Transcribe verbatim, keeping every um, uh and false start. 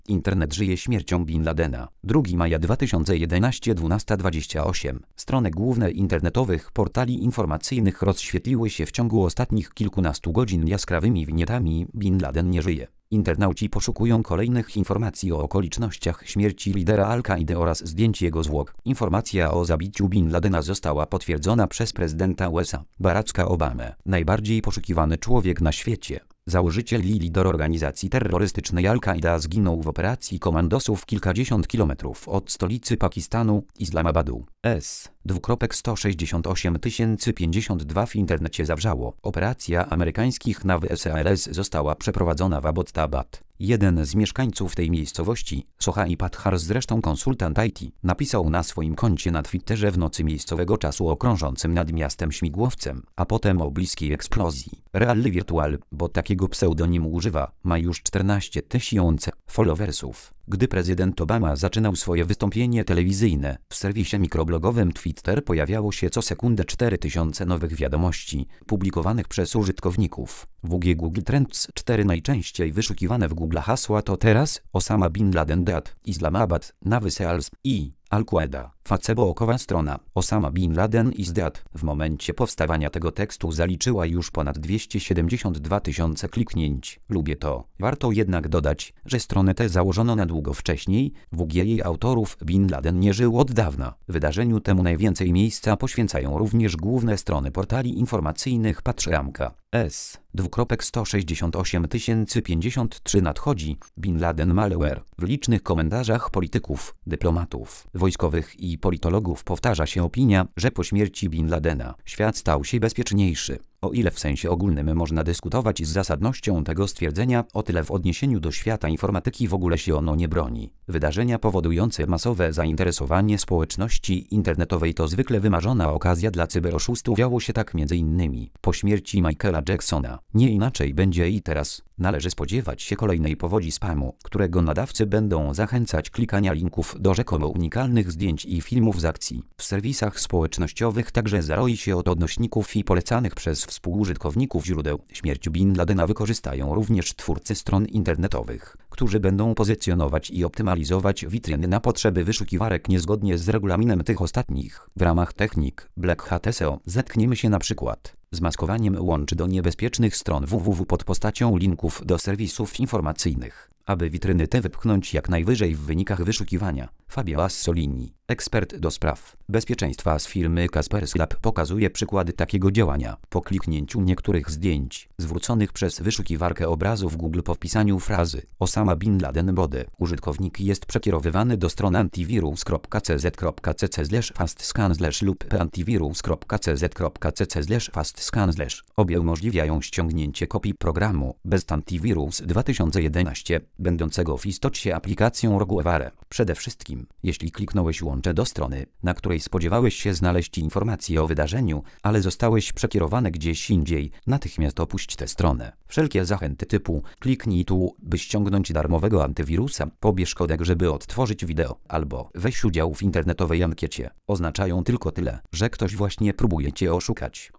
Internet żyje śmiercią Bin Ladena. drugiego maja dwa tysiące jedenastego, dwunasta dwadzieścia osiem. Strony główne internetowych portali informacyjnych rozświetliły się w ciągu ostatnich kilkunastu godzin jaskrawymi winietami: Bin Laden nie żyje. Internauci poszukują kolejnych informacji o okolicznościach śmierci lidera Al-Kaidy oraz zdjęć jego zwłok. Informacja o zabiciu Bin Ladena została potwierdzona przez prezydenta U S A, Baracka Obamę. Najbardziej poszukiwany człowiek na świecie. Założyciel i lider organizacji terrorystycznej Al-Kaida zginął w operacji komandosów kilkadziesiąt kilometrów od stolicy Pakistanu, Islamabadu. S. sto sześćdziesiąt osiem tysięcy pięćdziesiąt dwa w internecie zawrzało. Operacja amerykańskich N A W S A L S została przeprowadzona w Abbottabad. Jeden z mieszkańców tej miejscowości, Sohai Padhar, zresztą konsultant I T, napisał na swoim koncie na Twitterze w nocy miejscowego czasu o krążącym nad miastem śmigłowcem, a potem o bliskiej eksplozji. Realny Virtual, bo takiego pseudonimu używa, ma już czternaście tysięcy followersów. Gdy prezydent Obama zaczynał swoje wystąpienie telewizyjne, w serwisie mikroblogowym Twitter pojawiało się co sekundę cztery tysiące nowych wiadomości, publikowanych przez użytkowników. W U G Google Trends cztery najczęściej wyszukiwane w Google hasła to teraz: Osama Bin Laden dead, Islamabad, N A W S A L S i Al-Qaeda. Facebookowa strona Osama Bin Laden is dead w momencie powstawania tego tekstu zaliczyła już ponad dwieście siedemdziesiąt dwa tysiące kliknięć. Lubię to. Warto jednak dodać, że stronę tę założono na długo wcześniej. W U G jej autorów Bin Laden nie żył od dawna. Wydarzeniu temu najwięcej miejsca poświęcają również główne strony portali informacyjnych. Patrzramka. S. sto sześćdziesiąt osiem tysięcy pięćdziesiąt trzy nadchodzi. Bin Laden malware. W licznych komentarzach polityków, dyplomatów, wojskowych i politologów powtarza się opinia, że po śmierci Bin Ladena świat stał się bezpieczniejszy. O ile w sensie ogólnym można dyskutować z zasadnością tego stwierdzenia, o tyle w odniesieniu do świata informatyki w ogóle się ono nie broni. Wydarzenia powodujące masowe zainteresowanie społeczności internetowej to zwykle wymarzona okazja dla cyberoszustów. Działo się tak między innymi po śmierci Michaela Jacksona. Nie inaczej będzie i teraz. Należy spodziewać się kolejnej powodzi spamu, którego nadawcy będą zachęcać klikania linków do rzekomo unikalnych zdjęć i filmów z akcji. W serwisach społecznościowych także zaroi się od odnośników i polecanych przez współużytkowników źródeł. Śmierć Bin Ladena wykorzystają również twórcy stron internetowych, którzy będą pozycjonować i optymalizować witryny na potrzeby wyszukiwarek niezgodnie z regulaminem tych ostatnich. W ramach technik Black Hat S E O zetkniemy się na przykład z maskowaniem łączy do niebezpiecznych stron www pod postacią linków do serwisów informacyjnych, aby witryny te wypchnąć jak najwyżej w wynikach wyszukiwania. Fabio Assolini, ekspert do spraw bezpieczeństwa z firmy Kaspersky Lab, pokazuje przykłady takiego działania. Po kliknięciu niektórych zdjęć zwróconych przez wyszukiwarkę obrazów Google po wpisaniu frazy Osama Bin Laden body, użytkownik jest przekierowywany do strony antivirus kropka c z kropka c c slash fastscan slash lub antivirus kropka c z kropka c c slash fastscan slash. Obie umożliwiają ściągnięcie kopii programu Best Antivirus dwa tysiące jedenaście, będącego w istocie aplikacją Rogueware. Przede wszystkim, jeśli kliknąłeś łącze do strony, na której spodziewałeś się znaleźć informacje o wydarzeniu, ale zostałeś przekierowany gdzieś indziej, natychmiast opuść tę stronę. Wszelkie zachęty typu kliknij tu, by ściągnąć darmowego antywirusa, pobierz kodek, żeby odtworzyć wideo, albo weź udział w internetowej ankiecie, oznaczają tylko tyle, że ktoś właśnie próbuje cię oszukać.